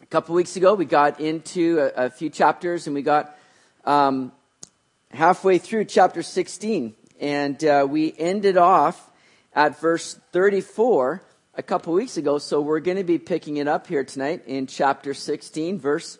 couple weeks ago, we got into a few chapters, and we got halfway through chapter 16. And we ended off at verse 34 a couple weeks ago. So we're going to be picking it up here tonight in chapter 16, verse.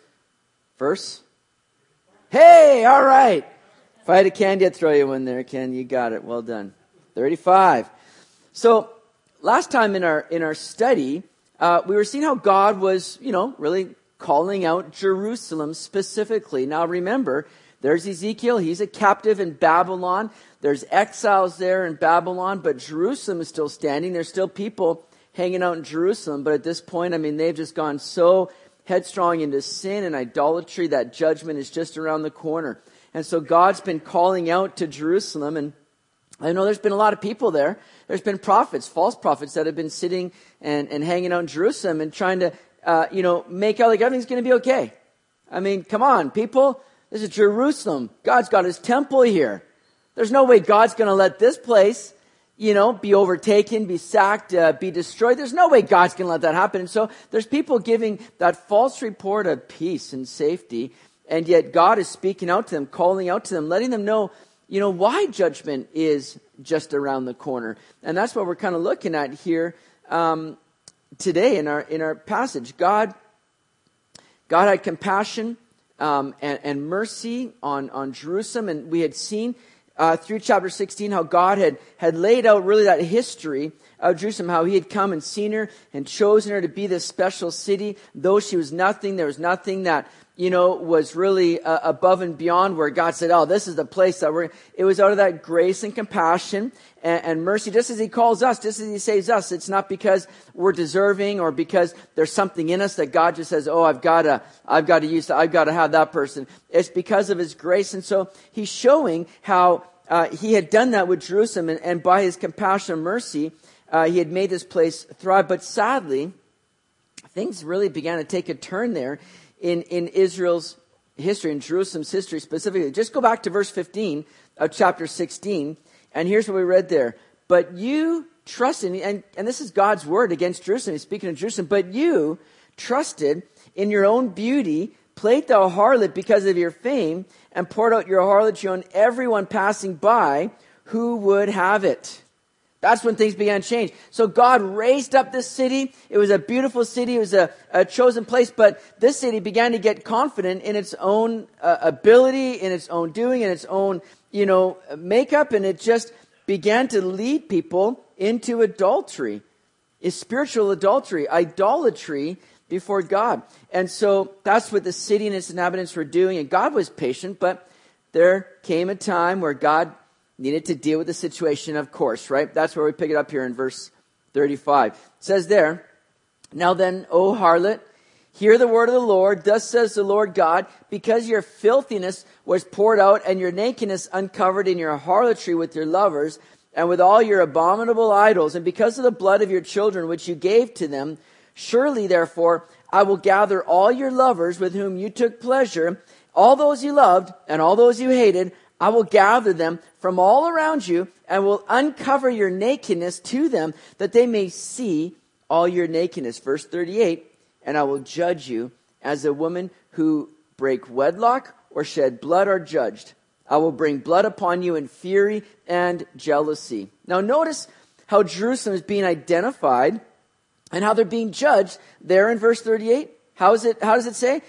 Hey, all right. If I had a candy, I'd throw you one there, Ken. You got it. Well done. 35. So last time in our study, we were seeing how God was, really calling out Jerusalem specifically. Now remember, there's Ezekiel. He's a captive in Babylon. There's exiles there in Babylon, but Jerusalem is still standing. There's still people hanging out in Jerusalem. But at this point, they've just gone so headstrong into sin and idolatry that judgment is just around the corner. And so God's been calling out to Jerusalem, and I know there's been a lot of people there. There's been prophets, false prophets, that have been sitting and hanging out in Jerusalem and trying to, make out like everything's going to be okay. Come on, people. This is Jerusalem. God's got his temple here. There's no way God's going to let this place, be overtaken, be sacked, be destroyed. There's no way God's going to let that happen. And so there's people giving that false report of peace and safety, and yet God is speaking out to them, calling out to them, letting them know, why judgment is just around the corner. And that's what we're kind of looking at here today in our passage. God had compassion and mercy on Jerusalem, and we had seen through chapter 16 how God had laid out really that history of Jerusalem, how he had come and seen her and chosen her to be this special city. Though she was nothing, there was nothing that was really above and beyond where God said, oh, this is the place that it was out of that grace and compassion and mercy, just as he calls us, just as he saves us. It's not because we're deserving or because there's something in us that God just says, oh, I've got to have that person. It's because of his grace. And so he's showing how he had done that with Jerusalem, and by his compassion and mercy, he had made this place thrive. But sadly, things really began to take a turn there in Israel's history, in Jerusalem's history specifically. Just go back to verse 15 of chapter 16, and here's what we read there. But you trusted, and this is God's word against Jerusalem. He's speaking of Jerusalem. But you trusted in your own beauty, played the harlot because of your fame, and poured out your harlotry on everyone passing by who would have it. That's when things began to change. So God raised up this city. It was a beautiful city. It was a chosen place. But this city began to get confident in its own ability, in its own doing, in its own, makeup. And it just began to lead people into adultery. It's spiritual adultery, idolatry before God. And so that's what the city and its inhabitants were doing. And God was patient, but there came a time where God needed to deal with the situation, of course, right? That's where we pick it up here in verse 35. It says there, now then, O harlot, hear the word of the Lord. Thus says the Lord God, because your filthiness was poured out and your nakedness uncovered in your harlotry with your lovers and with all your abominable idols, and because of the blood of your children which you gave to them, surely, therefore, I will gather all your lovers with whom you took pleasure, all those you loved and all those you hated. I will gather them from all around you and will uncover your nakedness to them that they may see all your nakedness. Verse 38, and I will judge you as a woman who break wedlock or shed blood are judged. I will bring blood upon you in fury and jealousy. Now notice how Jerusalem is being identified and how they're being judged there in verse 38. How does it say?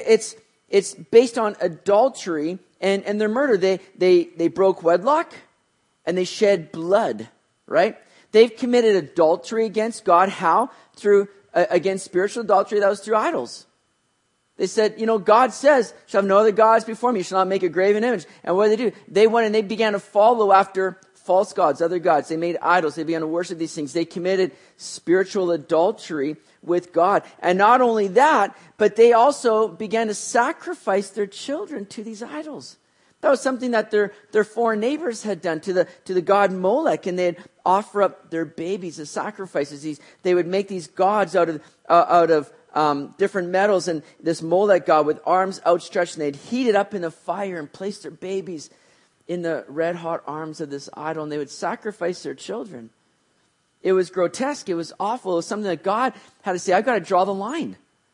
It's based on adultery and their murder. They broke wedlock and they shed blood, right? They've committed adultery against God. How? Against spiritual adultery. That was through idols. They said, God says, shall have no other gods before me. You shall not make a graven image. And what did they do? They went and they began to follow after false gods, other gods. They made idols. They began to worship these things. They committed spiritual adultery with God. And not only that, but they also began to sacrifice their children to these idols. That was something that their foreign neighbors had done to the god Molech, and they'd offer up their babies as sacrifices. They would make these gods out of different metals, and this Molech god with arms outstretched, and they'd heat it up in the fire and place their babies in the red hot arms of this idol, and they would sacrifice their children. It was grotesque. It was awful. It was something that God had to say, I've got to draw the line.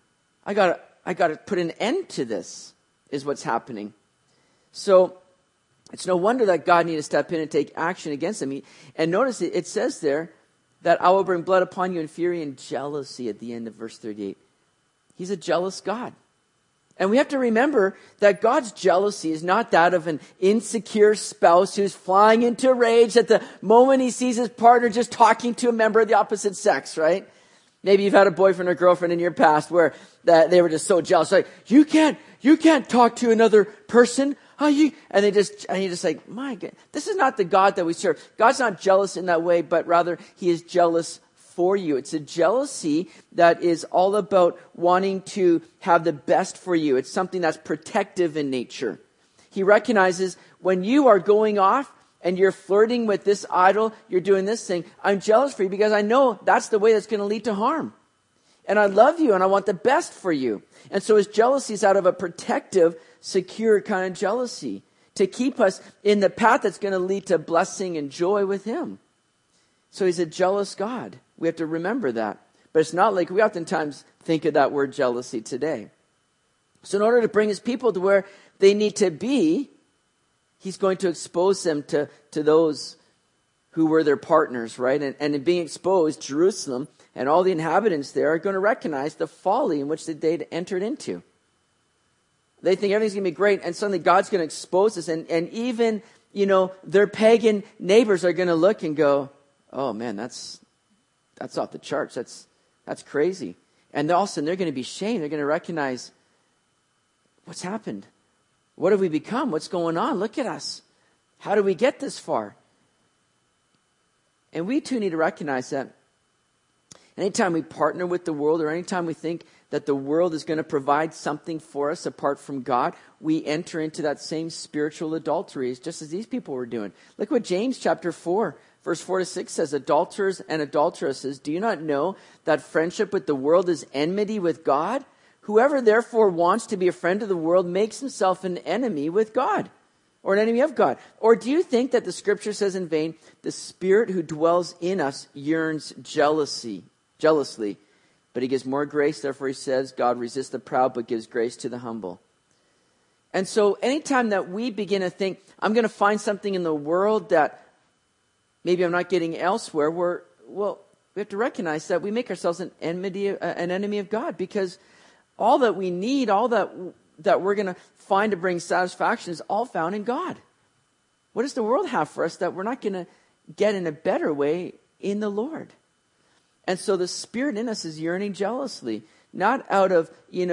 I gotta put an end to this, is what's happening. So it's no wonder that God needed to step in and take action against them. And notice it says there that I will bring blood upon you and fury and jealousy at the end of verse 38. He's a jealous God. And we have to remember that God's jealousy is not that of an insecure spouse who's flying into rage at the moment he sees his partner just talking to a member of the opposite sex, right? Maybe you've had a boyfriend or girlfriend in your past where that they were just so jealous. Like, you can't talk to another person. And you're just like, my God, this is not the God that we serve. God's not jealous in that way, but rather he is jealous for you. It's a jealousy that is all about wanting to have the best for you. It's something that's protective in nature. He recognizes when you are going off and you're flirting with this idol, you're doing this thing, I'm jealous for you because I know that's the way that's going to lead to harm. And I love you and I want the best for you. And so his jealousy is out of a protective, secure kind of jealousy to keep us in the path that's going to lead to blessing and joy with him. So he's a jealous God. We have to remember that. But it's not like we oftentimes think of that word jealousy today. So in order to bring his people to where they need to be, he's going to expose them to those who were their partners, right? And in being exposed, Jerusalem and all the inhabitants there are going to recognize the folly in which they'd entered into. They think everything's going to be great, and suddenly God's going to expose us. And even, their pagan neighbors are going to look and go, oh man, that's off the charts. That's crazy. And all of a sudden they're going to be shamed. They're going to recognize, what's happened? What have we become? What's going on? Look at us. How did we get this far? And we too need to recognize that anytime we partner with the world, or anytime we think that the world is going to provide something for us apart from God, we enter into that same spiritual adultery, just as these people were doing. Look what James chapter 4, verse 4 to 6 says, adulterers and adulteresses, do you not know that friendship with the world is enmity with God? Whoever therefore wants to be a friend of the world makes himself an enemy with God, or an enemy of God. Or do you think that the scripture says in vain, the Spirit who dwells in us yearns jealously, but he gives more grace. Therefore he says, God resists the proud, but gives grace to the humble. And so anytime that we begin to think, I'm going to find something in the world that maybe I'm not getting elsewhere, we have to recognize that we make ourselves an enemy of God, because all that we need, all that we're going to find to bring satisfaction is all found in God. What does the world have for us that we're not going to get in a better way in the Lord? And so the Spirit in us is yearning jealously, not out of,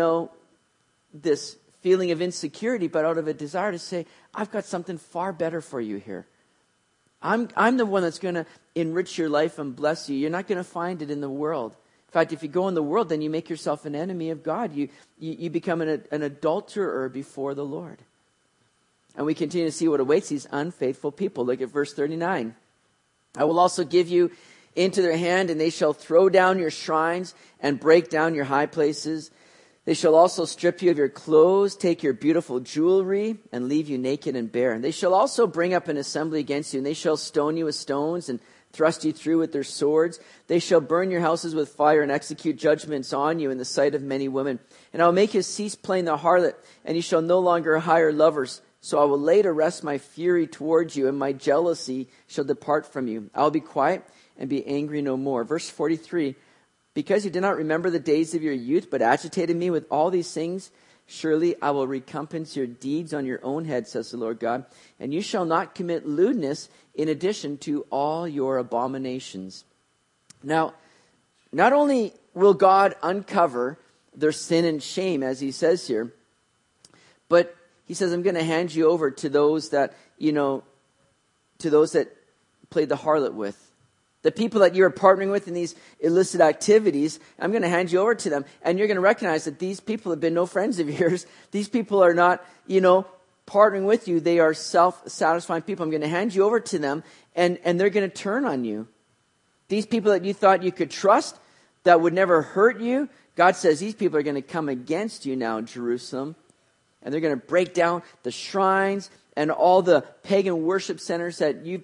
this feeling of insecurity, but out of a desire to say, I've got something far better for you here. I'm the one that's going to enrich your life and bless you. You're not going to find it in the world. In fact, if you go in the world, then you make yourself an enemy of God. You become an adulterer before the Lord. And we continue to see what awaits these unfaithful people. Look at verse 39. I will also give you into their hand, and they shall throw down your shrines and break down your high places. They shall also strip you of your clothes, take your beautiful jewelry, and leave you naked and bare. And they shall also bring up an assembly against you, and they shall stone you with stones and thrust you through with their swords. They shall burn your houses with fire and execute judgments on you in the sight of many women. And I will make you cease playing the harlot, and you shall no longer hire lovers. So I will lay to rest my fury towards you, and my jealousy shall depart from you. I will be quiet and be angry no more. Verse 43, because you did not remember the days of your youth, but agitated me with all these things, surely I will recompense your deeds on your own head, says the Lord God, and you shall not commit lewdness in addition to all your abominations. Now, not only will God uncover their sin and shame, as he says here, but he says, I'm going to hand you over to those that, to those that played the harlot with. The people that you're partnering with in these illicit activities, I'm going to hand you over to them. And you're going to recognize that these people have been no friends of yours. These people are not, partnering with you. They are self-satisfying people. I'm going to hand you over to them, and they're going to turn on you. These people that you thought you could trust, that would never hurt you, God says these people are going to come against you now in Jerusalem. And they're going to break down the shrines and all the pagan worship centers that you've been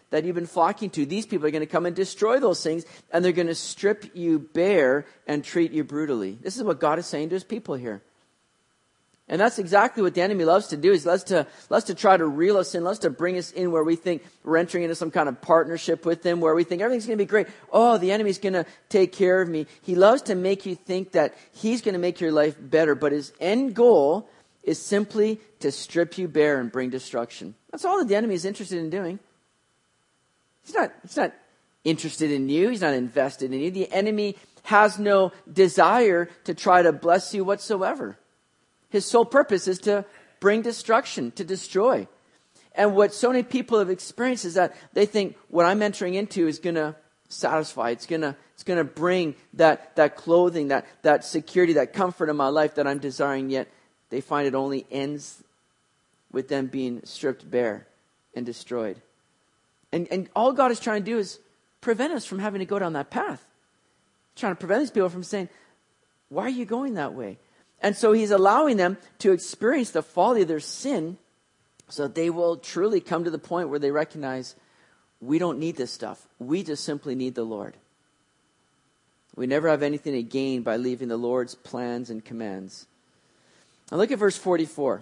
that you've been flocking to. These people are going to come and destroy those things, and they're going to strip you bare and treat you brutally. This is what God is saying to his people here. And that's exactly what the enemy loves to do, is loves to try to reel us in, loves to bring us in where we think we're entering into some kind of partnership with him, where we think everything's going to be great. Oh, the enemy's going to take care of me. He loves to make you think that he's going to make your life better, but his end goal is simply to strip you bare and bring destruction. That's all that the enemy is interested in doing. He's not interested in you. He's not invested in you. The enemy has no desire to try to bless you whatsoever. His sole purpose is to bring destruction, to destroy. And what so many people have experienced is that they think what I'm entering into is going to satisfy. It's going to bring that clothing, that security, that comfort in my life that I'm desiring, yet they find it only ends with them being stripped bare and destroyed. And all God is trying to do is prevent us from having to go down that path. He's trying to prevent these people from saying, why are you going that way? And so he's allowing them to experience the folly of their sin so that they will truly come to the point where they recognize, we don't need this stuff. We just simply need the Lord. We never have anything to gain by leaving the Lord's plans and commands. Now look at verse 44.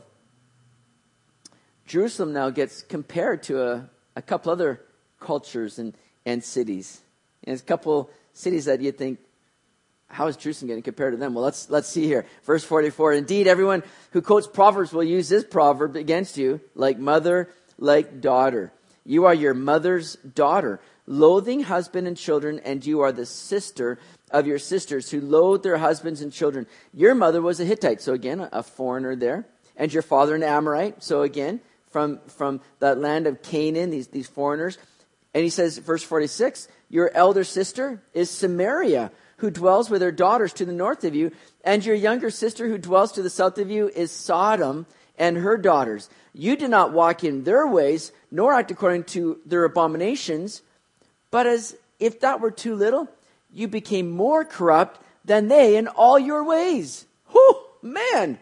Jerusalem now gets compared to a couple other cultures and cities. And there's a couple cities that you think, how is Jerusalem getting compared to them? Well, let's see here. Verse 44. Indeed, everyone who quotes Proverbs will use this proverb against you, like mother, like daughter. You are your mother's daughter, loathing husband and children, and you are the sister of your sisters who loathe their husbands and children. Your mother was a Hittite, so again, a foreigner there. And your father an Amorite, so again, from that land of Canaan, these foreigners. And he says, verse 46, your elder sister is Samaria, who dwells with her daughters to the north of you, and your younger sister who dwells to the south of you is Sodom and her daughters. You do not walk in their ways, nor act according to their abominations, but as if that were too little, you became more corrupt than they in all your ways. Whew, man!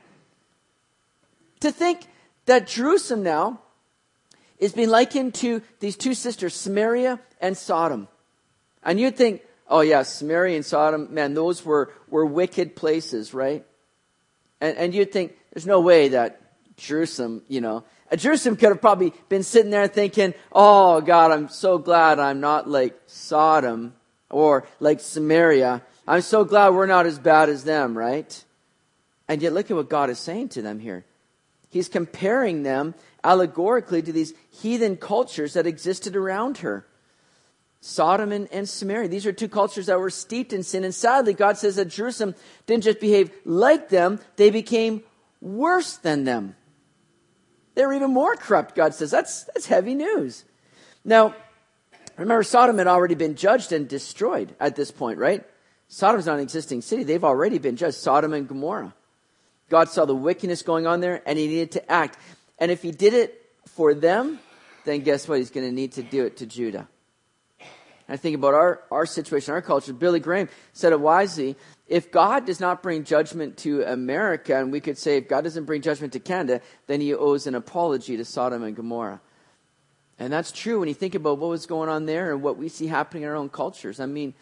To think that Jerusalem now is being likened to these two sisters, Samaria and Sodom. And you'd think, oh yeah, Samaria and Sodom, man, those were wicked places, right? And you'd think, there's no way that Jerusalem, Jerusalem could have probably been sitting there thinking, oh God, I'm so glad I'm not like Sodom or like Samaria. I'm so glad we're not as bad as them, right? And yet look at what God is saying to them here. He's comparing them allegorically to these heathen cultures that existed around her. Sodom and Samaria. These are two cultures that were steeped in sin. And sadly, God says that Jerusalem didn't just behave like them, they became worse than them. They were even more corrupt, God says. That's heavy news. Now, remember, Sodom had already been judged and destroyed at this point, right? Sodom's not an existing city. They've already been judged. Sodom and Gomorrah. God saw the wickedness going on there, and he needed to act. And if he did it for them, then guess what? He's going to need to do it to Judah. I think about our situation, our culture. Billy Graham said it wisely. If God does not bring judgment to America, and we could say if God doesn't bring judgment to Canada, then he owes an apology to Sodom and Gomorrah. And that's true when you think about what was going on there and what we see happening in our own cultures. I mean,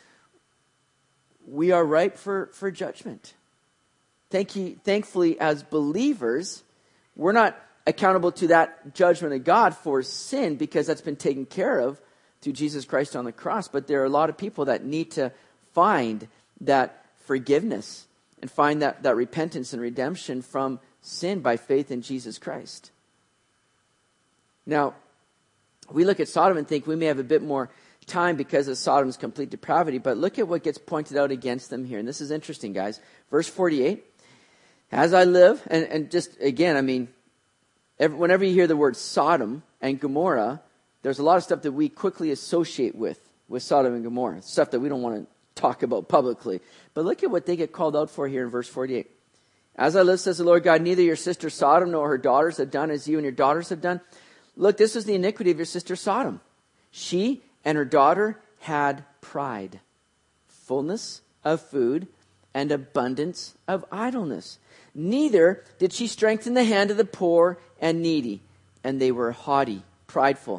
we are ripe for judgment. Thankfully, as believers, we're not accountable to that judgment of God for sin because that's been taken care of through Jesus Christ on the cross. But there are a lot of people that need to find that forgiveness and find that repentance and redemption from sin by faith in Jesus Christ. Now, we look at Sodom and think we may have a bit more time because of Sodom's complete depravity, but look at what gets pointed out against them here. And this is interesting, guys. Verse 48, as I live, and just again, I mean, whenever you hear the word Sodom and Gomorrah, there's a lot of stuff that we quickly associate with Sodom and Gomorrah, stuff that we don't want to talk about publicly. But look at what they get called out for here in verse 48. As I live, says the Lord God, neither your sister Sodom nor her daughters have done as you and your daughters have done. Look, this was the iniquity of your sister Sodom. She and her daughter had pride, fullness of food, and abundance of idleness. Neither did she strengthen the hand of the poor and needy, and they were haughty, prideful.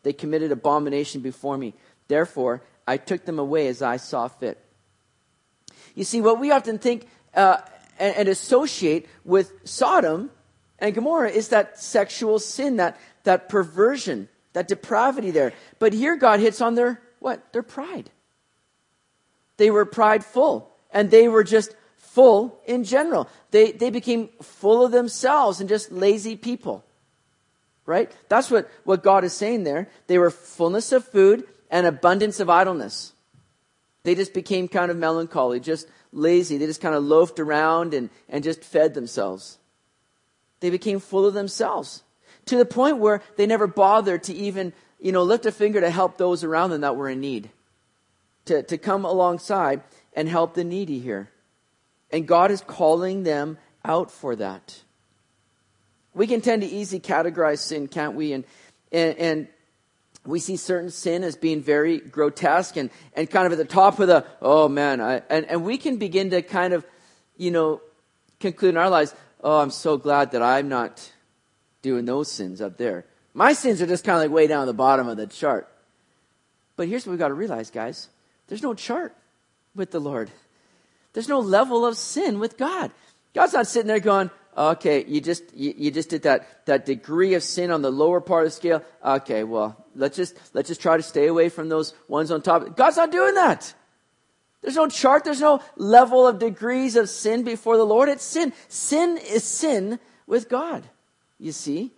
They committed abomination before me. Therefore, I took them away as I saw fit. You see, what we often think and associate with Sodom and Gomorrah is that sexual sin, that perversion, that depravity there. But here God hits on their pride. They were prideful, and they were just full in general. They became full of themselves and just lazy people. Right? That's what God is saying there. They were fullness of food and abundance of idleness. They just became kind of melancholy, just lazy. They just kind of loafed around and just fed themselves. They became full of themselves to the point where they never bothered to even, lift a finger to help those around them that were in need. To come alongside and help the needy here. And God is calling them out for that. We can tend to easily categorize sin, can't we? And we see certain sin as being very grotesque and kind of at the top of the, oh man. And we can begin to kind of, conclude in our lives, oh, I'm so glad that I'm not doing those sins up there. My sins are just kind of like way down at the bottom of the chart. But here's what we've got to realize, guys. There's no chart with the Lord. There's no level of sin with God. God's not sitting there going, okay, you just did that degree of sin on the lower part of the scale. Okay, well, let's just try to stay away from those ones on top. God's not doing that. There's no chart. There's no level of degrees of sin before the Lord. It's sin. Sin is sin with God, you see.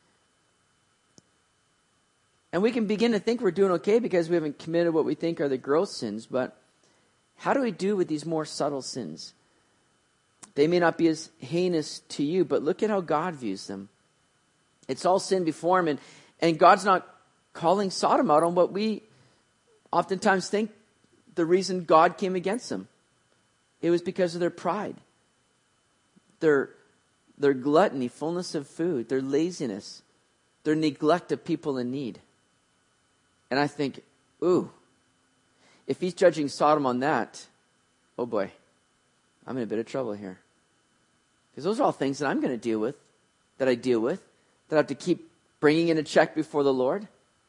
And we can begin to think we're doing okay because we haven't committed what we think are the gross sins. But how do we do with these more subtle sins? They may not be as heinous to you, but look at how God views them. It's all sin before him. And God's not calling Sodom out on what we oftentimes think the reason God came against them. It was because of their pride. Their gluttony, fullness of food, their laziness, their neglect of people in need. And I think, ooh, if he's judging Sodom on that, oh boy, I'm in a bit of trouble here. Because those are all things that I'm going to deal with, that I have to keep bringing in a check before the Lord.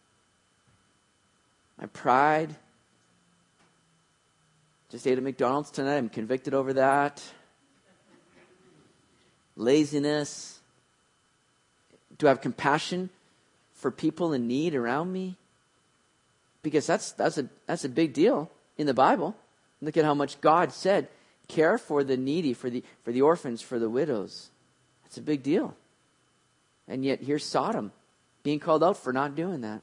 My pride. Just ate at McDonald's tonight. I'm convicted over that. Laziness. Do I have compassion for people in need around me? Because that's a big deal in the Bible. Look at how much God said, care for the needy, for the orphans, for the widows. That's a big deal. And yet here's Sodom being called out for not doing that.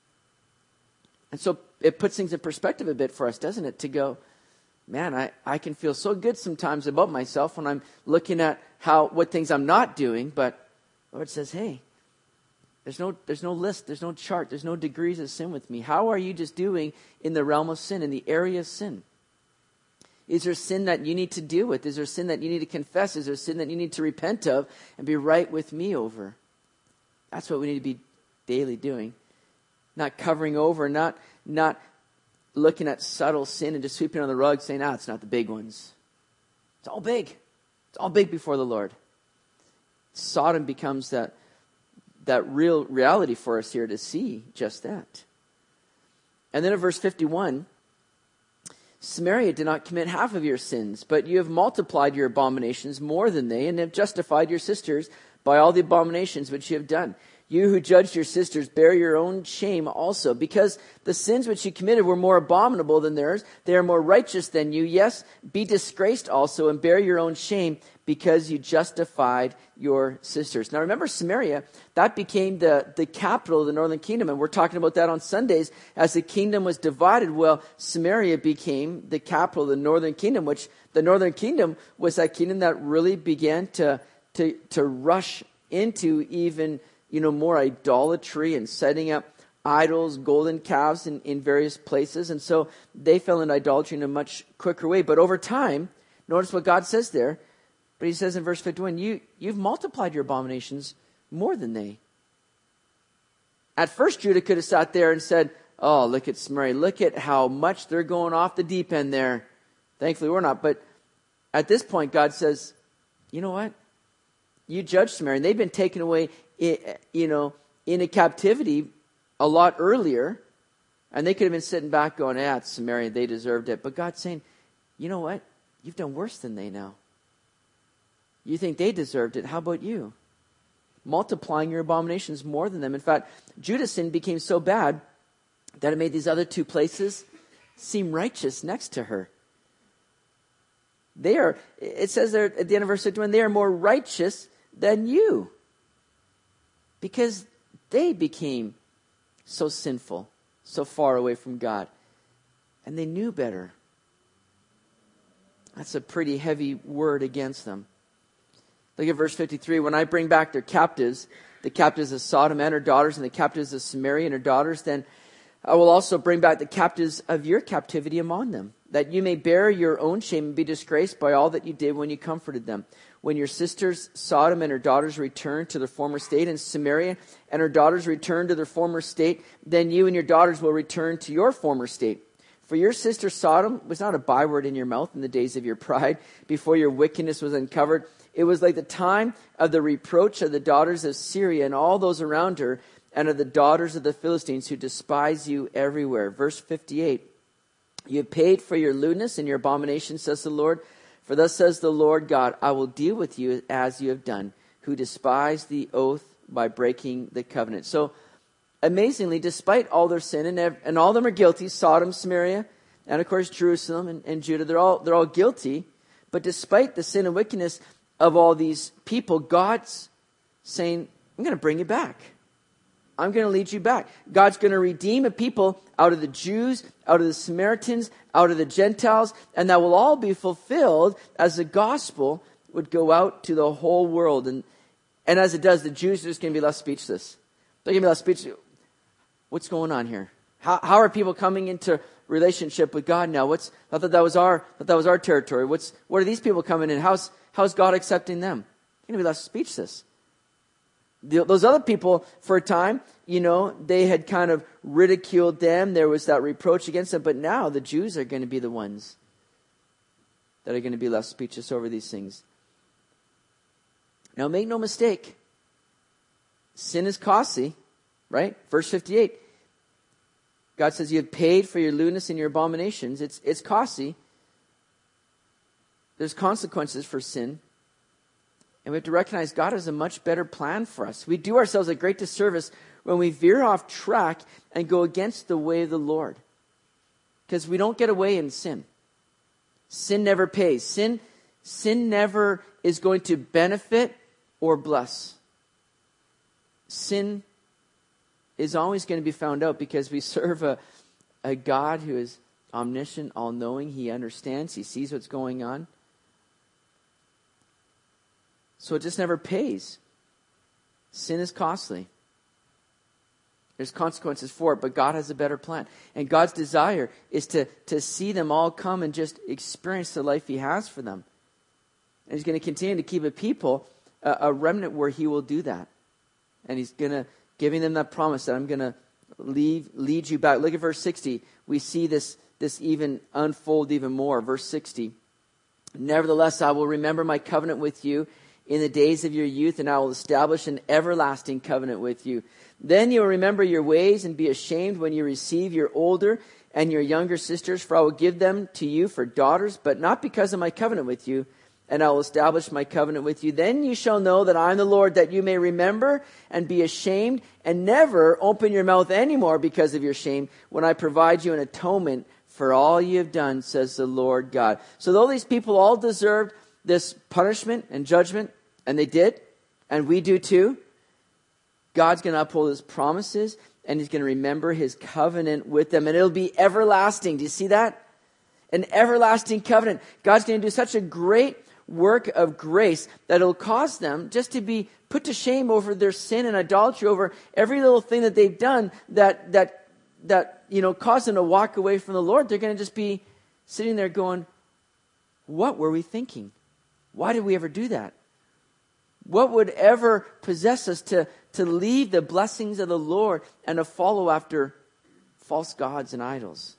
And so it puts things in perspective a bit for us, doesn't it? To go, man, I can feel so good sometimes about myself when I'm looking at what things I'm not doing. But the Lord says, hey, there's no list, there's no chart, there's no degrees of sin with me. How are you just doing in the realm of sin, in the area of sin? Is there sin that you need to deal with? Is there sin that you need to confess? Is there sin that you need to repent of and be right with me over? That's what we need to be daily doing. Not covering over, not looking at subtle sin and just sweeping on the rug saying, it's not the big ones. It's all big. It's all big before the Lord. Sodom becomes that real reality for us here to see just that. And then in verse 51, Samaria did not commit half of your sins, but you have multiplied your abominations more than they, and have justified your sisters by all the abominations which you have done. You who judged your sisters bear your own shame also, because the sins which you committed were more abominable than theirs. They are more righteous than you. Yes, be disgraced also and bear your own shame, because you justified your sisters. Now remember, Samaria, that became the capital of the northern kingdom. And we're talking about that on Sundays. As the kingdom was divided, well, Samaria became the capital of the northern kingdom, which the northern kingdom was that kingdom that really began to rush into even, more idolatry and setting up idols, golden calves in various places. And so they fell into idolatry in a much quicker way. But over time, notice what God says there. But he says in verse 51, you've multiplied your abominations more than they. At first, Judah could have sat there and said, oh, look at Samaria. Look at how much they're going off the deep end there. Thankfully, we're not. But at this point, God says, you know what? You judge Samaria. And they've been taken away, in a captivity a lot earlier, and they could have been sitting back going, it's Samaria, they deserved it. But God's saying, you know what? You've done worse than they now. You think they deserved it. How about you? Multiplying your abominations more than them. In fact, Judah's sin became so bad that it made these other two places seem righteous next to her. It says there at the end of verse 51, they are more righteous than you. Because they became so sinful, so far away from God. And they knew better. That's a pretty heavy word against them. Look at verse 53. When I bring back their captives, the captives of Sodom and her daughters, and the captives of Samaria and her daughters, then I will also bring back the captives of your captivity among them, that you may bear your own shame and be disgraced by all that you did when you comforted them. When your sisters Sodom and her daughters return to their former state, and Samaria and her daughters return to their former state, then you and your daughters will return to your former state. For your sister Sodom was not a byword in your mouth in the days of your pride, before your wickedness was uncovered. It was like the time of the reproach of the daughters of Syria and all those around her, and of the daughters of the Philistines who despise you everywhere. Verse 58. You have paid for your lewdness and your abomination, says the Lord. For thus says the Lord God, I will deal with you as you have done, who despise the oath by breaking the covenant. So, amazingly, despite all their sin, and all of them are guilty, Sodom, Samaria, and of course Jerusalem and Judah, they're all guilty. But despite the sin and wickedness of all these people, God's saying, I'm going to bring you back. I'm going to lead you back. God's going to redeem a people out of the Jews, out of the Samaritans, out of the Gentiles, and that will all be fulfilled as the gospel would go out to the whole world. And as it does, the Jews are just going to be left speechless. They're going to be left speechless. What's going on here? How are people coming into relationship with God now? I thought that was our territory. What are these people coming in? How's God accepting them? They're going to be left speechless. Those other people, for a time, they had kind of ridiculed them. There was that reproach against them. But now the Jews are going to be the ones that are going to be left speechless over these things. Now, make no mistake. Sin is costly, right? Verse 58. God says, you have paid for your lewdness and your abominations. It's costly. There's consequences for sin. And we have to recognize God has a much better plan for us. We do ourselves a great disservice when we veer off track and go against the way of the Lord. Because we don't get away in sin. Sin never pays. Sin never is going to benefit or bless. Sin is always going to be found out because we serve a God who is omniscient, all-knowing. He understands. He sees what's going on. So it just never pays. Sin is costly. There's consequences for it, but God has a better plan. And God's desire is to see them all come and just experience the life He has for them. And He's going to continue to keep a people, a remnant where He will do that. And He's going to, giving them that promise that I'm going to lead you back. Look at verse 60. We see this even unfold even more. Verse 60. Nevertheless, I will remember my covenant with you in the days of your youth, and I will establish an everlasting covenant with you. Then you will remember your ways and be ashamed when you receive your older and your younger sisters, for I will give them to you for daughters, but not because of my covenant with you, and I will establish my covenant with you. Then you shall know that I am the Lord, that you may remember and be ashamed, and never open your mouth anymore because of your shame, when I provide you an atonement for all you have done, says the Lord God. So though these people all deserved this punishment and judgment, and they did, and we do too, God's going to uphold His promises, and He's going to remember His covenant with them, and it'll be everlasting. Do you see that? An everlasting covenant. God's going to do such a great work of grace that it'll cause them just to be put to shame over their sin and idolatry, over every little thing that they've done that caused them to walk away from the Lord. They're going to just be sitting there going, what were we thinking? Why did we ever do that? What would ever possess us to leave the blessings of the Lord and to follow after false gods and idols?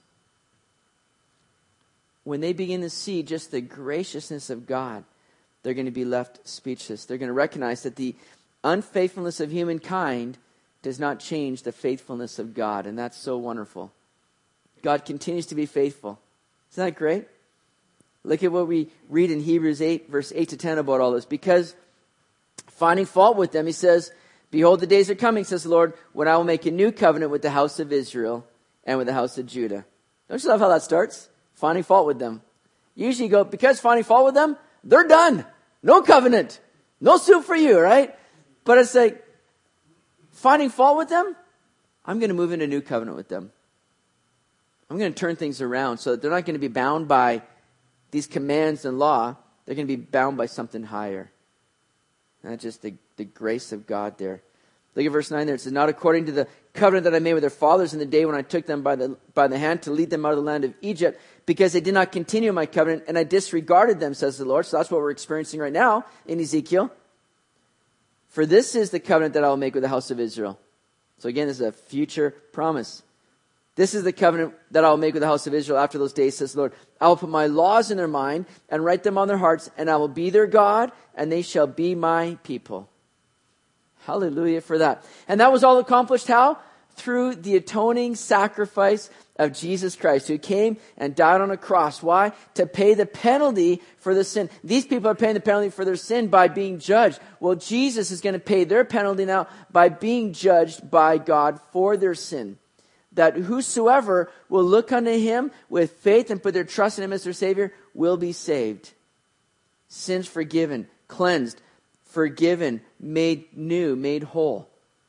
When they begin to see just the graciousness of God, they're going to be left speechless. They're going to recognize that the unfaithfulness of humankind does not change the faithfulness of God, and that's so wonderful. God continues to be faithful. Isn't that great? Look at what we read in Hebrews 8, verse 8 to 10 about all this. Because finding fault with them, he says, behold, the days are coming, says the Lord, when I will make a new covenant with the house of Israel and with the house of Judah. Don't you love how that starts? Finding fault with them. Usually you go, because finding fault with them, they're done. No covenant. No soup for you, right? But it's like, finding fault with them, I'm going to move into a new covenant with them. I'm going to turn things around so that they're not going to be bound by these commands and law. They're going to be bound by something higher. And that's just the grace of God there. Look at verse 9 there. It says, not according to the covenant that I made with their fathers in the day when I took them by the hand to lead them out of the land of Egypt, because they did not continue my covenant, and I disregarded them, says the Lord. So that's what we're experiencing right now in Ezekiel. For this is the covenant that I will make with the house of Israel. So again, this is a future promise. This is the covenant that I will make with the house of Israel after those days, says the Lord. I will put my laws in their mind and write them on their hearts, and I will be their God, and they shall be my people. Hallelujah for that. And that was all accomplished how? Through the atoning sacrifice of Jesus Christ, who came and died on a cross. Why? To pay the penalty for the sin. These people are paying the penalty for their sin by being judged. Well, Jesus is going to pay their penalty now by being judged by God for their sin. That whosoever will look unto him with faith and put their trust in him as their Savior will be saved. Sins forgiven, cleansed, forgiven, made new, made whole.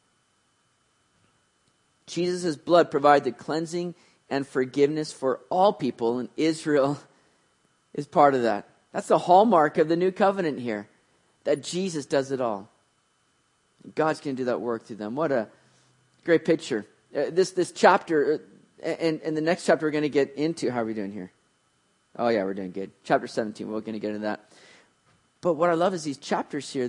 Jesus' blood provided the cleansing and forgiveness for all people, and Israel is part of that. That's the hallmark of the new covenant here, that Jesus does it all. God's going to do that work through them. What a great picture. This chapter, and the next chapter we're going to get into. How are we doing here? Oh yeah, we're doing good. Chapter 17, we're going to get into that. But what I love is these chapters here,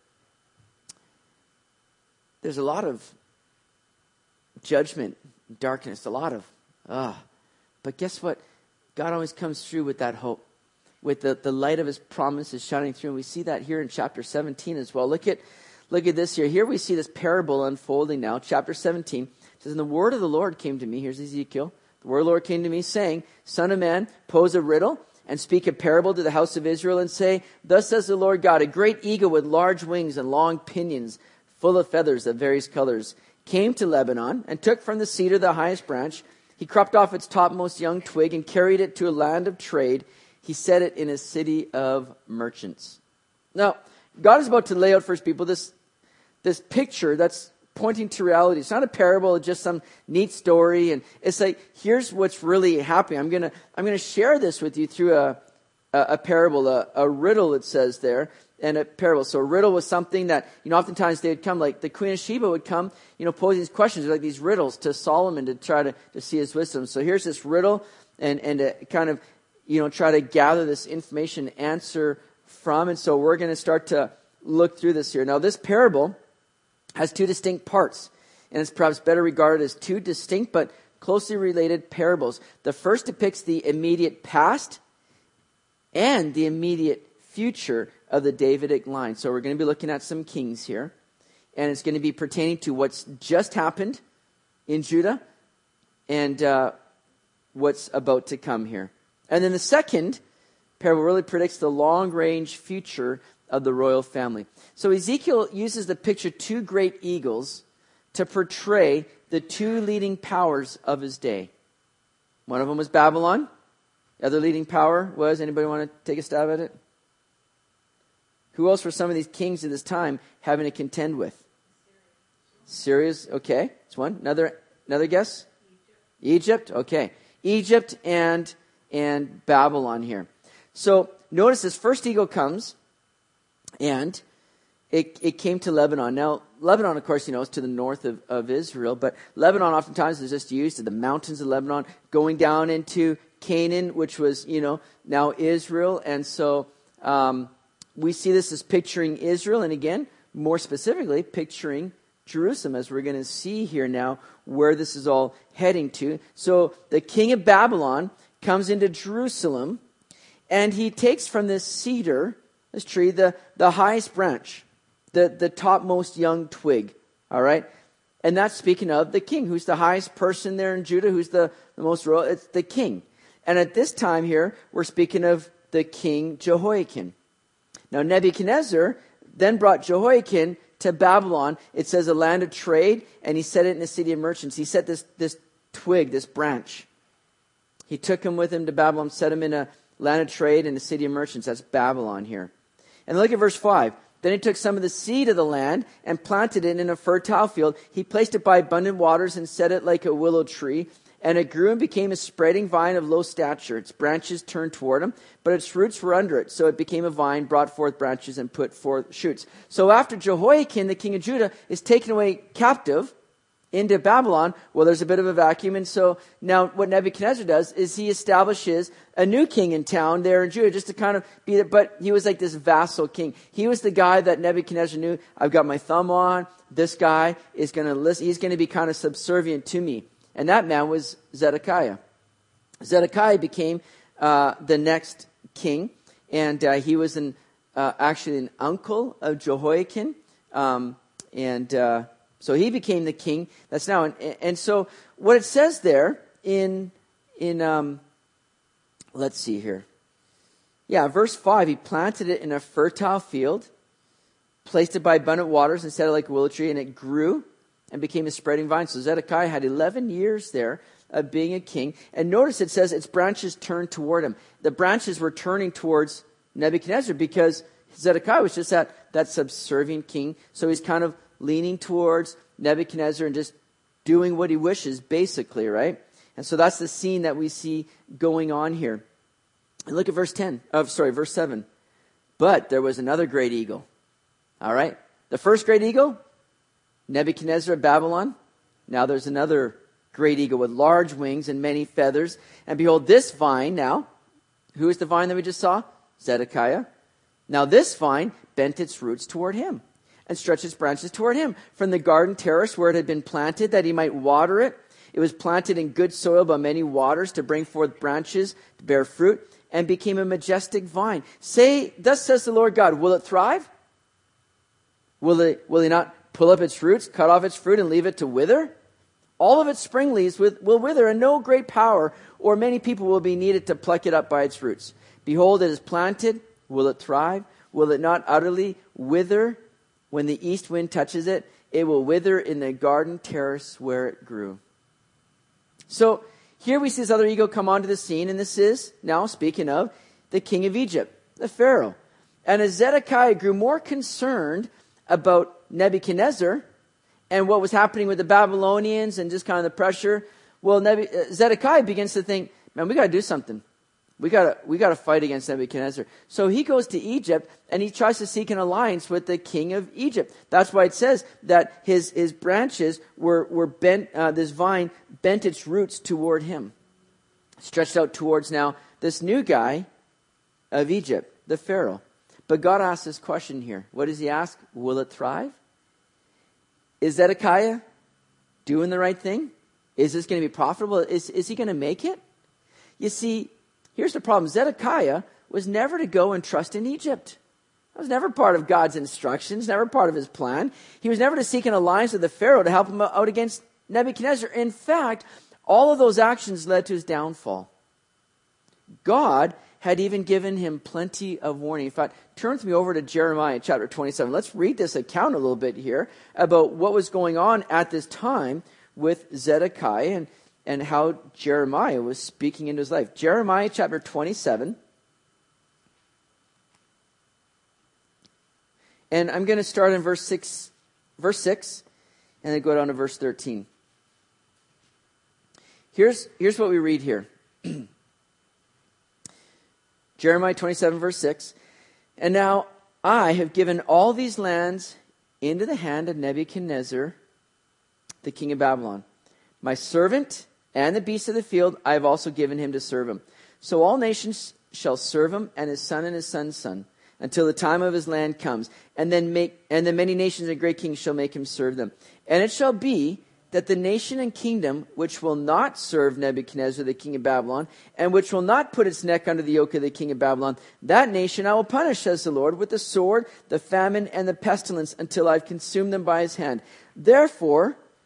there's a lot of judgment, darkness, a lot of, but guess what? God always comes through with that hope, with the light of his promises shining through. And we see that here in chapter 17 as well. Look at this here. Here we see this parable unfolding now. Chapter 17 says, and the word of the Lord came to me. Here's Ezekiel. The word of the Lord came to me, saying, Son of man, pose a riddle and speak a parable to the house of Israel and say, thus says the Lord God, a great eagle with large wings and long pinions, full of feathers of various colors, came to Lebanon and took from the cedar the highest branch. He cropped off its topmost young twig and carried it to a land of trade. He set it in a city of merchants. Now, God is about to lay out for his people this picture that's pointing to reality. It's not a parable, it's just some neat story. And it's like, here's what's really happening. I'm gonna share this with you through a parable, a riddle, it says there, and a parable. So a riddle was something that, oftentimes they would come, like the Queen of Sheba would come, posing these questions, like these riddles to Solomon to try to see his wisdom. So here's this riddle, and to kind of, try to gather this information, answer from. And so we're going to start to look through this here. Now, this parable has two distinct parts, and it's perhaps better regarded as two distinct but closely related parables. The first depicts the immediate past and the immediate future of the Davidic line. So we're going to be looking at some kings here, and it's going to be pertaining to what's just happened in Judah and what's about to come here. And then the second parable really predicts the long-range future of the royal family. So Ezekiel uses the picture two great eagles to portray the two leading powers of his day. One of them was Babylon. The other leading power was, anybody want to take a stab at it? Who else were some of these kings of this time having to contend with? Syria's, okay, that's one. Another guess? Egypt, okay. Egypt and Babylon here. So notice this first eagle comes, and it came to Lebanon. Now, Lebanon, of course, is to the north of Israel, but Lebanon oftentimes is just used to the mountains of Lebanon, going down into Canaan, which was, now Israel. And so we see this as picturing Israel, and again, more specifically, picturing Jerusalem, as we're going to see here now where this is all heading to. So the king of Babylon comes into Jerusalem, and he takes from this cedar, this tree, the highest branch, the topmost young twig. All right? And that's speaking of the king. Who's the highest person there in Judah? Who's the most royal? It's the king. And at this time here, we're speaking of the king Jehoiakim. Now Nebuchadnezzar then brought Jehoiakim to Babylon. It says a land of trade, and he set it in a city of merchants. He set this twig, this branch. He took him with him to Babylon, set him in a land of trade in a city of merchants. That's Babylon here. And look at verse 5. Then he took some of the seed of the land and planted it in a fertile field. He placed it by abundant waters and set it like a willow tree. And it grew and became a spreading vine of low stature. Its branches turned toward him, but its roots were under it. So it became a vine, brought forth branches, and put forth shoots. So after Jehoiakim, the king of Judah, is taken away captive into Babylon, well, there's a bit of a vacuum. And so now what Nebuchadnezzar does is he establishes a new king in town there in Judah, just to kind of be there. But he was like this vassal king. He was the guy that Nebuchadnezzar knew, I've got my thumb on. This guy is going to listen. He's going to be kind of subservient to me. And that man was Zedekiah. Zedekiah became the next king, and he was actually an uncle of Jehoiakim, so he became the king. That's now, and so what it says there in let's see here, verse 5. He planted it in a fertile field, placed it by abundant waters, and set it like a willow tree, and it grew and became a spreading vine. So Zedekiah had 11 years there of being a king. And notice it says its branches turned toward him. The branches were turning towards Nebuchadnezzar because Zedekiah was just that subservient king. So he's kind of leaning towards Nebuchadnezzar and just doing what he wishes, basically, right? And so that's the scene that we see going on here. And look at verse 7. But there was another great eagle. All right? The first great eagle, Nebuchadnezzar of Babylon. Now there's another great eagle with large wings and many feathers. And behold, this vine now, who is the vine that we just saw? Zedekiah. Now this vine bent its roots toward him and stretched its branches toward him from the garden terrace where it had been planted, that he might water it. It was planted in good soil by many waters to bring forth branches, to bear fruit, and became a majestic vine. Say, thus says the Lord God, will it thrive? Will he not pull up its roots, cut off its fruit, and leave it to wither? All of its spring leaves will wither, and no great power or many people will be needed to pluck it up by its roots. Behold, it is planted. Will it thrive? Will it not utterly wither when the east wind touches it? It will wither in the garden terrace where it grew. So here we see this other eagle come onto the scene, and this is, now speaking of, the king of Egypt, the Pharaoh. And as Zedekiah grew more concerned about Nebuchadnezzar and what was happening with the Babylonians and just kind of the pressure, well, Zedekiah begins to think, man, we got to do something. We got to fight against Nebuchadnezzar. So he goes to Egypt and he tries to seek an alliance with the king of Egypt. That's why it says that his branches were bent. This vine bent its roots toward him, stretched out towards now this new guy of Egypt, the Pharaoh. But God asks this question here. What does he ask? Will it thrive? Is Zedekiah doing the right thing? Is this going to be profitable? Is he going to make it? You see, here's the problem. Zedekiah was never to go and trust in Egypt. That was never part of God's instructions, never part of his plan. He was never to seek an alliance with the Pharaoh to help him out against Nebuchadnezzar. In fact, all of those actions led to his downfall. God had even given him plenty of warning. In fact, turn with me over to Jeremiah chapter 27. Let's read this account a little bit here about what was going on at this time with Zedekiah and how Jeremiah was speaking into his life. Jeremiah chapter 27. And I'm going to start in verse 6, and then go down to verse 13. Here's what we read here. Jeremiah 27, verse 6. And now I have given all these lands into the hand of Nebuchadnezzar, the king of Babylon. My servant and the beasts of the field I have also given him to serve him. So all nations shall serve him, and his son's son, until the time of his land comes. And then many nations and great kings shall make him serve them. And it shall be that the nation and kingdom which will not serve Nebuchadnezzar, the king of Babylon, and which will not put its neck under the yoke of the king of Babylon, that nation I will punish, says the Lord, with the sword, the famine, and the pestilence, until I've consumed them by his hand. Therefore,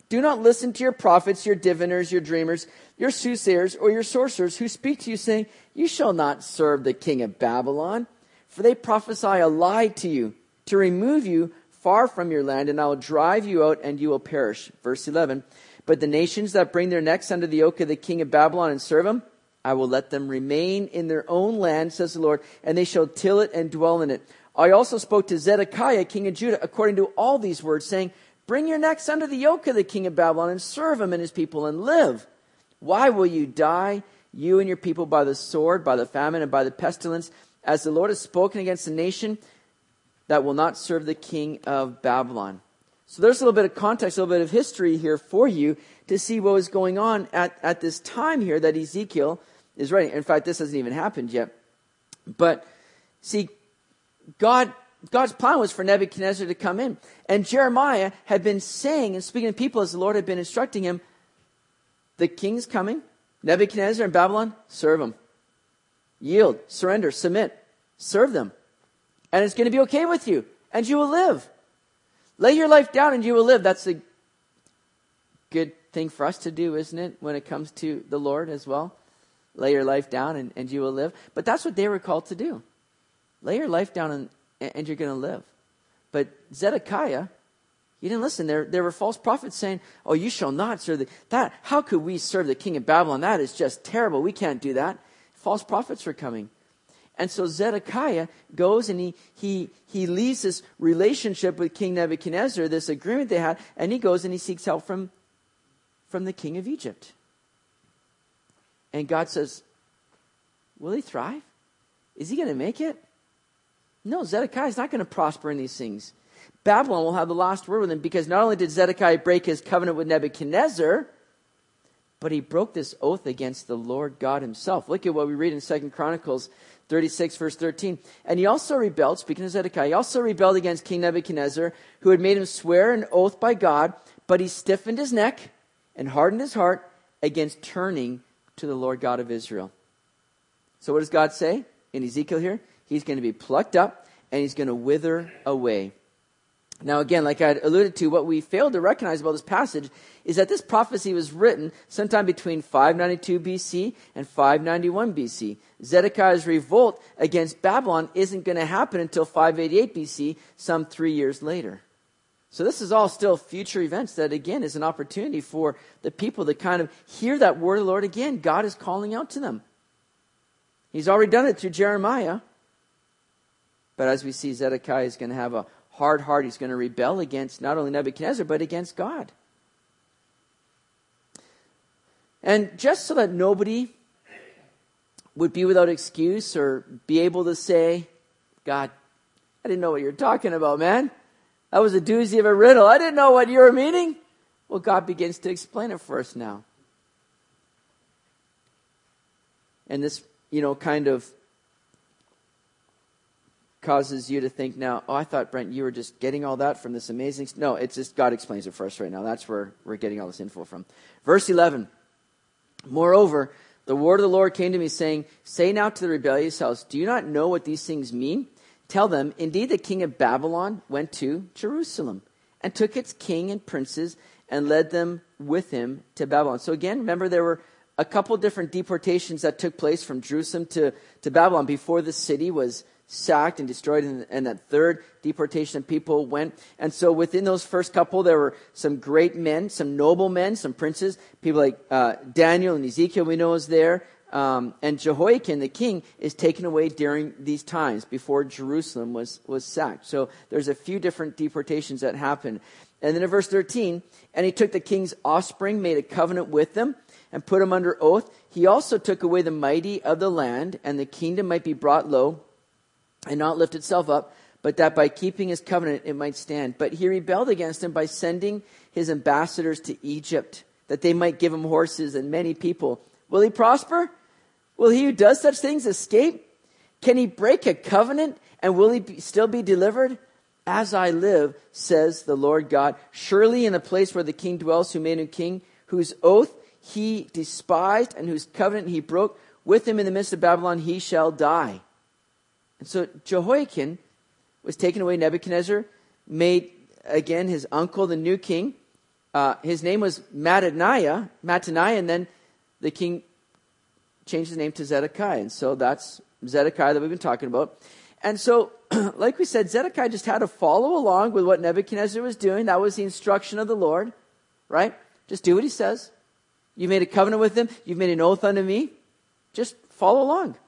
Do not listen to your prophets, your diviners, your dreamers, your soothsayers, or your sorcerers who speak to you, saying, you shall not serve the king of Babylon. For they prophesy a lie to you, to remove you far from your land, and I will drive you out, and you will perish. Verse 11, but the nations that bring their necks under the yoke of the king of Babylon and serve him, I will let them remain in their own land, says the Lord, and they shall till it and dwell in it. I also spoke to Zedekiah, king of Judah, according to all these words, saying, bring your necks under the yoke of the king of Babylon and serve him and his people and live. Why will you die, you and your people, by the sword, by the famine, and by the pestilence, as the Lord has spoken against the nation that will not serve the king of Babylon? So there's a little bit of context, a little bit of history here for you to see what was going on at this time here that Ezekiel is writing. In fact, this hasn't even happened yet. But see, God's plan was for Nebuchadnezzar to come in. And Jeremiah had been saying and speaking to people as the Lord had been instructing him, the king's coming, Nebuchadnezzar in Babylon, serve him. Yield, surrender, submit, serve them. And it's going to be okay with you, and you will live. Lay your life down and you will live. That's a good thing for us to do, isn't it, when it comes to the Lord as well? Lay your life down and you will live. But that's what they were called to do. Lay your life down and you're going to live. But Zedekiah, he didn't listen. There were false prophets saying, oh, you shall not serve that. How could we serve the king of Babylon? That is just terrible. We can't do that. False prophets were coming. And so Zedekiah goes and he leaves this relationship with King Nebuchadnezzar, this agreement they had, and he goes and he seeks help from the king of Egypt. And God says, will he thrive? Is he going to make it? No, Zedekiah is not going to prosper in these things. Babylon will have the last word with him, because not only did Zedekiah break his covenant with Nebuchadnezzar, but he broke this oath against the Lord God himself. Look at what we read in 2 Chronicles 36, verse 13. And he also rebelled, speaking of Zedekiah, he also rebelled against King Nebuchadnezzar, who had made him swear an oath by God, but he stiffened his neck and hardened his heart against turning to the Lord God of Israel. So what does God say in Ezekiel here? He's going to be plucked up and he's going to wither away. Now again, like I alluded to, what we failed to recognize about this passage is that this prophecy was written sometime between 592 BC and 591 BC. Zedekiah's revolt against Babylon isn't going to happen until 588 BC, some 3 years later. So this is all still future events that, again, is an opportunity for the people to kind of hear that word of the Lord again. God is calling out to them. He's already done it through Jeremiah. But as we see, Zedekiah is going to have a hard heart. He's going to rebel against not only Nebuchadnezzar, but against God. And just so that nobody would be without excuse or be able to say, God, I didn't know what you're talking about, man. That was a doozy of a riddle. I didn't know what you were meaning. Well, God begins to explain it for us now. And this, kind of causes you to think now, oh, I thought, Brent, you were just getting all that from this amazing... No, it's just God explains it for us right now. That's where we're getting all this info from. Verse 11. Moreover, the word of the Lord came to me saying, say now to the rebellious house, do you not know what these things mean? Tell them, indeed the king of Babylon went to Jerusalem and took its king and princes and led them with him to Babylon. So again, remember there were a couple different deportations that took place from Jerusalem to Babylon before the city was sacked and destroyed, and that third deportation of people went. And so within those first couple, there were some great men, some noble men, some princes, people like Daniel and Ezekiel we know is there. And Jehoiakim, the king, is taken away during these times before Jerusalem was sacked. So there's a few different deportations that happened. And then in verse 13, and he took the king's offspring, made a covenant with them, and put them under oath. He also took away the mighty of the land, and the kingdom might be brought low, and not lift itself up, but that by keeping his covenant it might stand. But he rebelled against him by sending his ambassadors to Egypt, that they might give him horses and many people. Will he prosper? Will he who does such things escape? Can he break a covenant, and will he still be delivered? As I live, says the Lord God, surely in the place where the king dwells who made him king, whose oath he despised and whose covenant he broke, with him in the midst of Babylon he shall die. And so Jehoiakim was taken away. Nebuchadnezzar made, again, his uncle the new king. his name was Mattaniah, and then the king changed his name to Zedekiah. And so that's Zedekiah that we've been talking about. And so, like we said, Zedekiah just had to follow along with what Nebuchadnezzar was doing. That was the instruction of the Lord, right? Just do what he says. You made a covenant with him. You've made an oath unto me. Just follow along.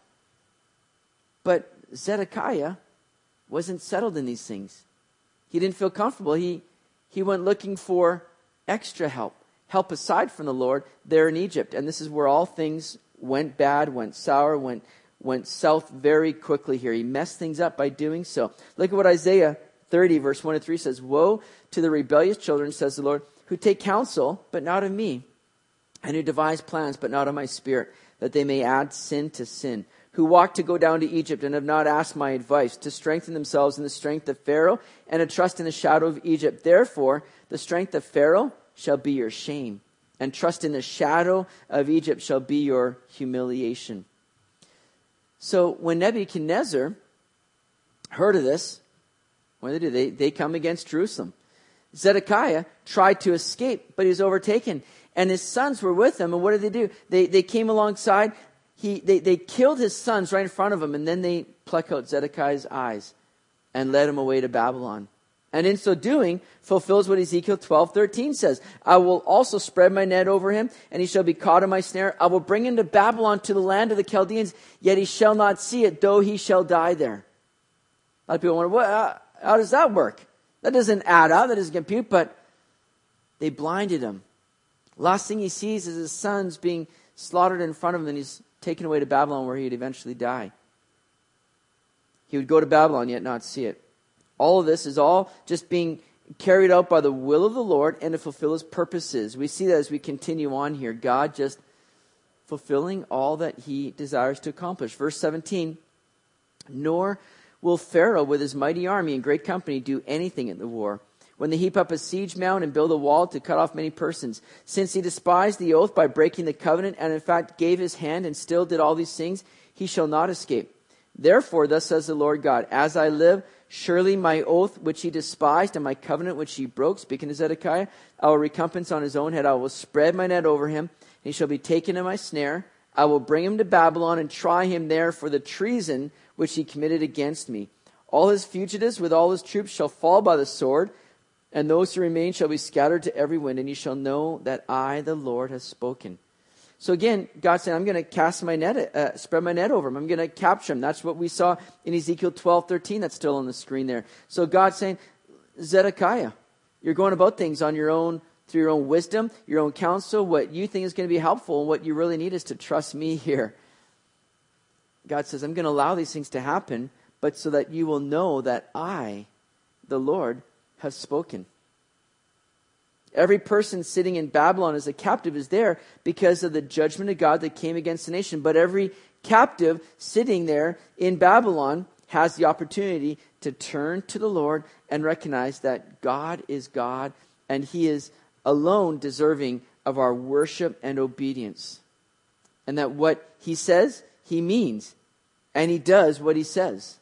But Zedekiah wasn't settled in these things. He didn't feel comfortable. He went looking for extra help aside from the Lord there in Egypt. And this is where all things went bad, went sour, went south very quickly here. He messed things up by doing so. Look at what Isaiah 30, verse 1 and 3 says. Woe to the rebellious children, says the Lord, who take counsel, but not of me, and who devise plans, but not of my spirit, that they may add sin to sin. Who walk to go down to Egypt and have not asked my advice, to strengthen themselves in the strength of Pharaoh, and to trust in the shadow of Egypt. Therefore, the strength of Pharaoh shall be your shame, and trust in the shadow of Egypt shall be your humiliation. So when Nebuchadnezzar heard of this, what did they do? They come against Jerusalem. Zedekiah tried to escape, but he was overtaken. And his sons were with him. And what did they do? They came alongside. They killed his sons right in front of him. And then they plucked out Zedekiah's eyes and led him away to Babylon. And in so doing, fulfills what Ezekiel 12:13 says. I will also spread my net over him, and he shall be caught in my snare. I will bring him to Babylon, to the land of the Chaldeans, yet he shall not see it, though he shall die there. A lot of people wonder, how does that work? That doesn't add up, that doesn't compute, but they blinded him. Last thing he sees is his sons being slaughtered in front of him, and he's taken away to Babylon, where he'd eventually die. He would go to Babylon, yet not see it. All of this is all just being carried out by the will of the Lord and to fulfill his purposes. We see that as we continue on here. God just fulfilling all that he desires to accomplish. Verse 17, nor will Pharaoh with his mighty army and great company do anything in the war, when they heap up a siege mound and build a wall to cut off many persons. Since he despised the oath by breaking the covenant, and in fact gave his hand and still did all these things, he shall not escape. Therefore, thus says the Lord God, as I live, surely my oath which he despised and my covenant which he broke, speaking to Zedekiah, I will recompense on his own head. I will spread my net over him, and he shall be taken in my snare. I will bring him to Babylon and try him there for the treason which he committed against me. All his fugitives with all his troops shall fall by the sword, and those who remain shall be scattered to every wind, and you shall know that I, the Lord, has spoken. So again, God said, I'm going to cast my net, spread my net over him. I'm going to capture him. That's what we saw in Ezekiel 12:13. That's still on the screen there. So God's saying, Zedekiah, you're going about things on your own, through your own wisdom, your own counsel. What you think is going to be helpful, and what you really need is to trust me here. God says, I'm going to allow these things to happen, but so that you will know that I, the Lord, have spoken. Every person sitting in Babylon as a captive is there because of the judgment of God that came against the nation. But every captive sitting there in Babylon has the opportunity to turn to the Lord and recognize that God is God and he is alone deserving of our worship and obedience. And that what he says, he means. And he does what he says.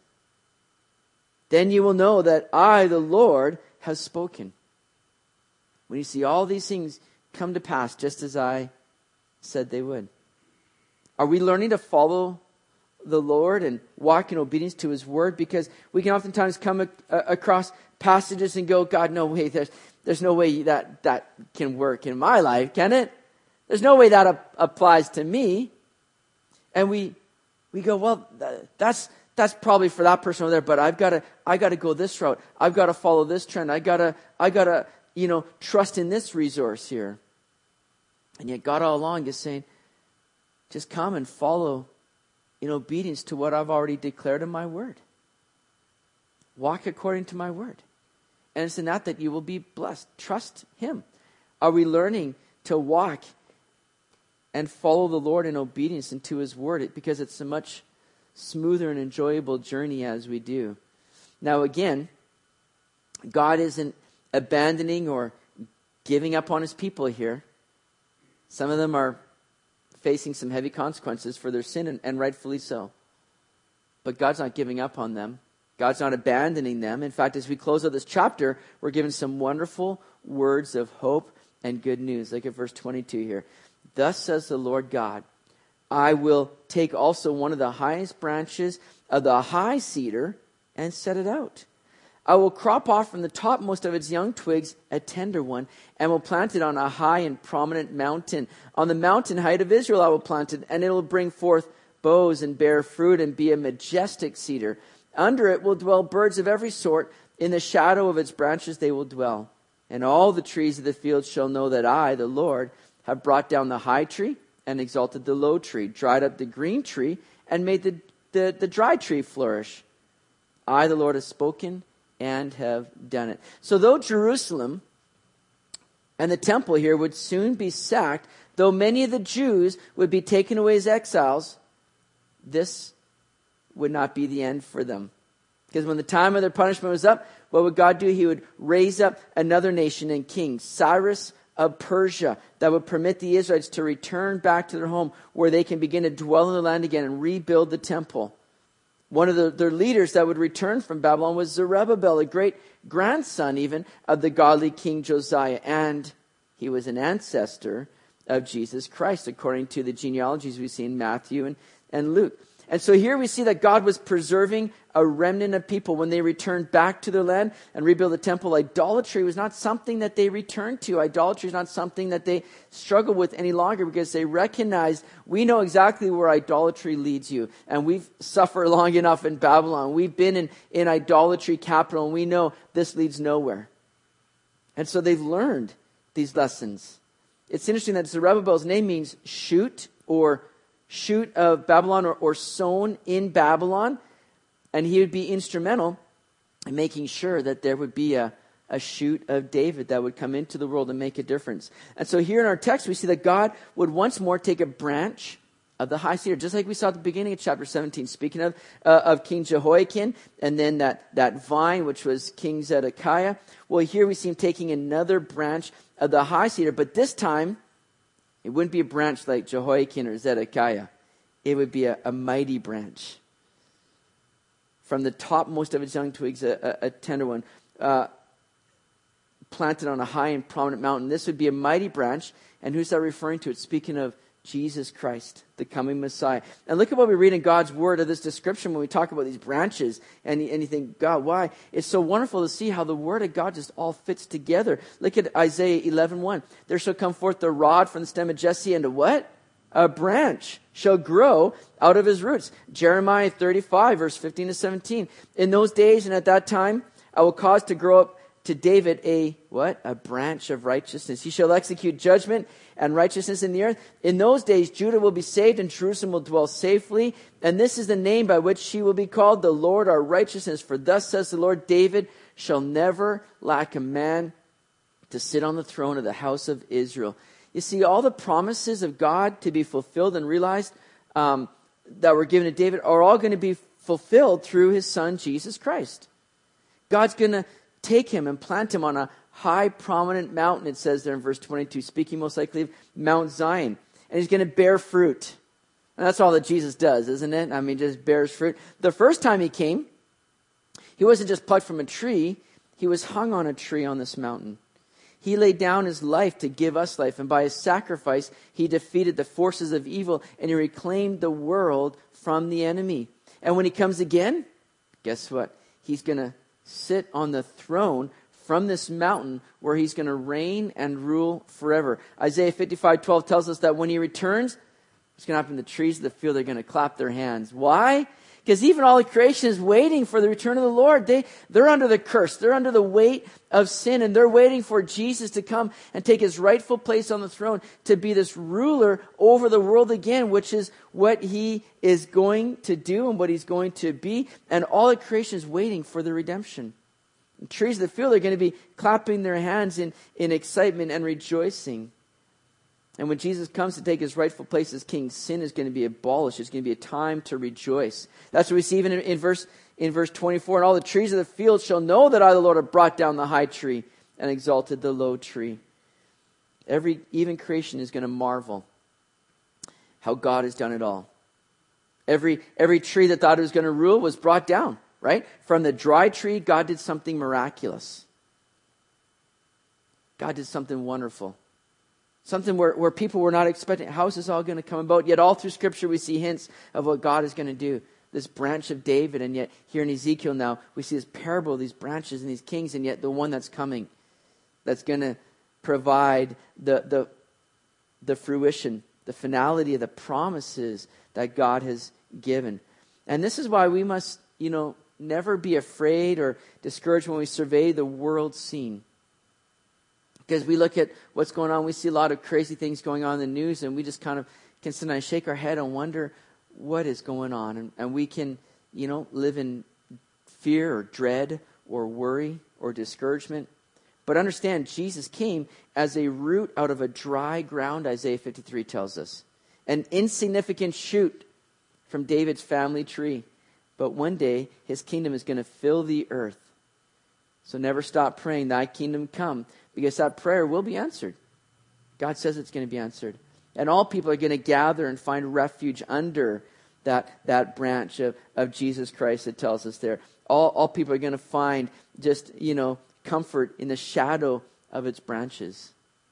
Then you will know that I, the Lord, have spoken. When you see all these things come to pass just as I said they would. Are we learning to follow the Lord and walk in obedience to his word? Because we can oftentimes come across passages and go, God, no way, there's no way that can work in my life, can it? There's no way that applies to me. And we go, well, that's probably for that person over there, but I got to go this route. I've got to follow this trend. I got to trust in this resource here. And yet God all along is saying, just come and follow in obedience to what I've already declared in my word. Walk according to my word. And it's in that you will be blessed. Trust him. Are we learning to walk and follow the Lord in obedience into his word? Because it's a much smoother and enjoyable journey as we do. Now again, God isn't abandoning or giving up on his people here. Some of them are facing some heavy consequences for their sin, and rightfully so. But God's not giving up on them. God's not abandoning them. In fact, as we close out this chapter, we're given some wonderful words of hope and good news. Look at verse 22 here. Thus says the Lord God, I will take also one of the highest branches of the high cedar and set it out. I will crop off from the topmost of its young twigs a tender one, and will plant it on a high and prominent mountain. On the mountain height of Israel I will plant it, and it will bring forth boughs and bear fruit and be a majestic cedar. Under it will dwell birds of every sort. In the shadow of its branches they will dwell. And all the trees of the field shall know that I, the Lord, have brought down the high tree and exalted the low tree, dried up the green tree, and made the dry tree flourish. I, the Lord, have spoken and have done it. So though Jerusalem and the temple here would soon be sacked, though many of the Jews would be taken away as exiles, this would not be the end for them. Because when the time of their punishment was up, what would God do? He would raise up another nation and king, Cyrus of Persia, that would permit the Israelites to return back to their home, where they can begin to dwell in the land again and rebuild the temple. One of their leaders that would return from Babylon was Zerubbabel, a great grandson even of the godly King Josiah. And he was an ancestor of Jesus Christ, according to the genealogies we see in Matthew and Luke. And so here we see that God was preserving a remnant of people when they returned back to their land and rebuild the temple. Idolatry was not something that they returned to. Idolatry is not something that they struggle with any longer, because they recognized, we know exactly where idolatry leads you. And we've suffered long enough in Babylon. We've been in idolatry capital, and we know this leads nowhere. And so they've learned these lessons. It's interesting that Zerubbabel's name means shoot, or shoot of Babylon, or sown in Babylon. And he would be instrumental in making sure that there would be a shoot of David that would come into the world and make a difference. And so here in our text, we see that God would once more take a branch of the high cedar, just like we saw at the beginning of chapter 17, speaking of King Jehoiakim, and then that vine, which was King Zedekiah. Well, here we see him taking another branch of the high cedar, but this time, it wouldn't be a branch like Jehoiakim or Zedekiah. It would be a mighty branch. From the topmost of its young twigs, a tender one, planted on a high and prominent mountain. This would be a mighty branch. And who's that referring to? It's speaking of Jesus Christ, the coming Messiah. And look at what we read in God's word of this description when we talk about these branches. And you think, God, why? It's so wonderful to see how the word of God just all fits together. Look at Isaiah 11:1. There shall come forth the rod from the stem of Jesse, and a what? A branch shall grow out of his roots. Jeremiah 35, verse 15 to 17. In those days and at that time, I will cause to grow up to David a what? A branch of righteousness. He shall execute judgment and righteousness in the earth. In those days, Judah will be saved and Jerusalem will dwell safely. And this is the name by which she will be called, the Lord our righteousness. For thus says the Lord, David shall never lack a man to sit on the throne of the house of Israel. You see, all the promises of God to be fulfilled and realized that were given to David are all going to be fulfilled through his son, Jesus Christ. God's going to take him and plant him on a high, prominent mountain, it says there in verse 22, speaking most likely of Mount Zion. And he's going to bear fruit. And that's all that Jesus does, isn't it? I mean, just bears fruit. The first time he came, he wasn't just plucked from a tree. He was hung on a tree on this mountain. He laid down his life to give us life. And by his sacrifice, he defeated the forces of evil and he reclaimed the world from the enemy. And when he comes again, guess what? He's going to sit on the throne from this mountain where he's going to reign and rule forever. Isaiah 55:12 tells us that when he returns, what's going to happen? The trees of the field are going to clap their hands. Why? Because even all of creation is waiting for the return of the Lord. They're under the curse. They're under the weight of sin. And they're waiting for Jesus to come and take his rightful place on the throne to be this ruler over the world again, which is what he is going to do and what he's going to be. And all of creation is waiting for the redemption. The trees of the field are going to be clapping their hands in excitement and rejoicing. And when Jesus comes to take his rightful place as king, sin is going to be abolished. It's going to be a time to rejoice. That's what we see even in verse 24. And all the trees of the field shall know that I, the Lord, have brought down the high tree and exalted the low tree. Even creation is going to marvel how God has done it all. Every tree that thought it was going to rule was brought down, right? From the dry tree, God did something miraculous. God did something wonderful. Something where people were not expecting. How is this all going to come about? Yet all through Scripture we see hints of what God is going to do. This branch of David, and yet here in Ezekiel now, we see this parable of these branches and these kings, and yet the one that's coming, that's going to provide the fruition, the finality of the promises that God has given. And this is why we must, never be afraid or discouraged when we survey the world scene. Because we look at what's going on, we see a lot of crazy things going on in the news, and we just kind of can sometimes shake our head and wonder what is going on. And we can, live in fear or dread or worry or discouragement. But understand, Jesus came as a root out of a dry ground, Isaiah 53 tells us. An insignificant shoot from David's family tree. But one day, his kingdom is going to fill the earth. So never stop praying, thy kingdom come, because that prayer will be answered. God says it's going to be answered. And all people are going to gather and find refuge under that branch of Jesus Christ, it tells us there. All people are going to find just, comfort in the shadow of its branches.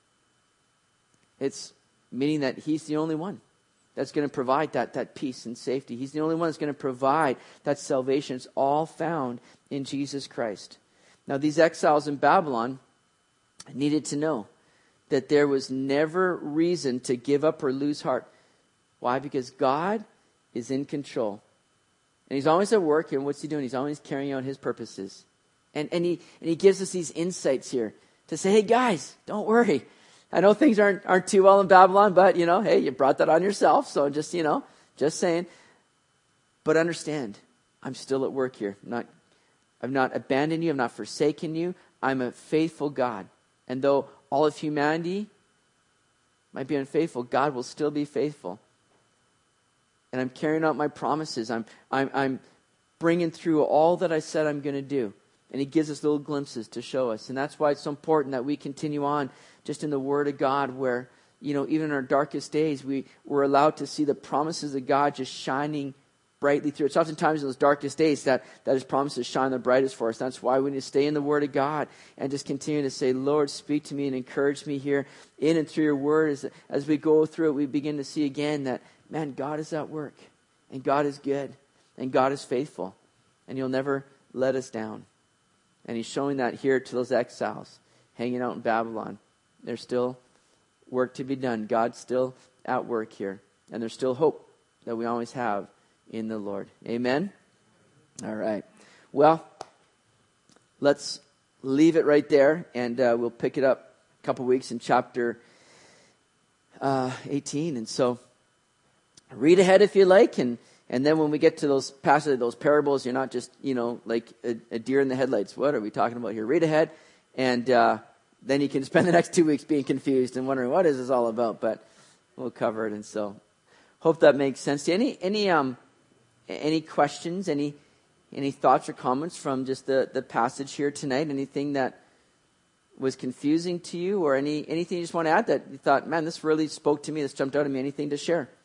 It's meaning that he's the only one that's going to provide that peace and safety. He's the only one that's going to provide that salvation. It's all found in Jesus Christ. Now, these exiles in Babylon needed to know that there was never reason to give up or lose heart. Why? Because God is in control. And he's always at work. And what's he doing? He's always carrying out his purposes. And he gives us these insights here to say, hey, guys, don't worry. I know things aren't too well in Babylon, but, hey, you brought that on yourself. So just saying. But understand, I'm still at work here. I've not abandoned you. I've not forsaken you. I'm a faithful God. And though all of humanity might be unfaithful, God will still be faithful. And I'm carrying out my promises. I'm bringing through all that I said I'm going to do. And he gives us little glimpses to show us. And that's why it's so important that we continue on just in the Word of God where, even in our darkest days, we're allowed to see the promises of God just shining brightly through. It's oftentimes in those darkest days that his promises shine the brightest for us. That's why we need to stay in the Word of God and just continue to say, Lord, speak to me and encourage me here in and through your Word. As we go through it, we begin to see again that, man, God is at work. And God is good. And God is faithful. And he'll never let us down. And he's showing that here to those exiles hanging out in Babylon. There's still work to be done. God's still at work here. And there's still hope that we always have in the Lord. Amen? All right. Well, let's leave it right there. And we'll pick it up a couple weeks in chapter 18. And so read ahead if you like. And then when we get to those passages, those parables, you're not just, like a deer in the headlights. What are we talking about here? Read ahead, and then you can spend the next 2 weeks being confused and wondering, what is this all about? But we'll cover it. And so hope that makes sense. Any questions, any thoughts or comments from just the passage here tonight? Anything that was confusing to you, or anything you just want to add that you thought, man, this really spoke to me, this jumped out at me? Anything to share?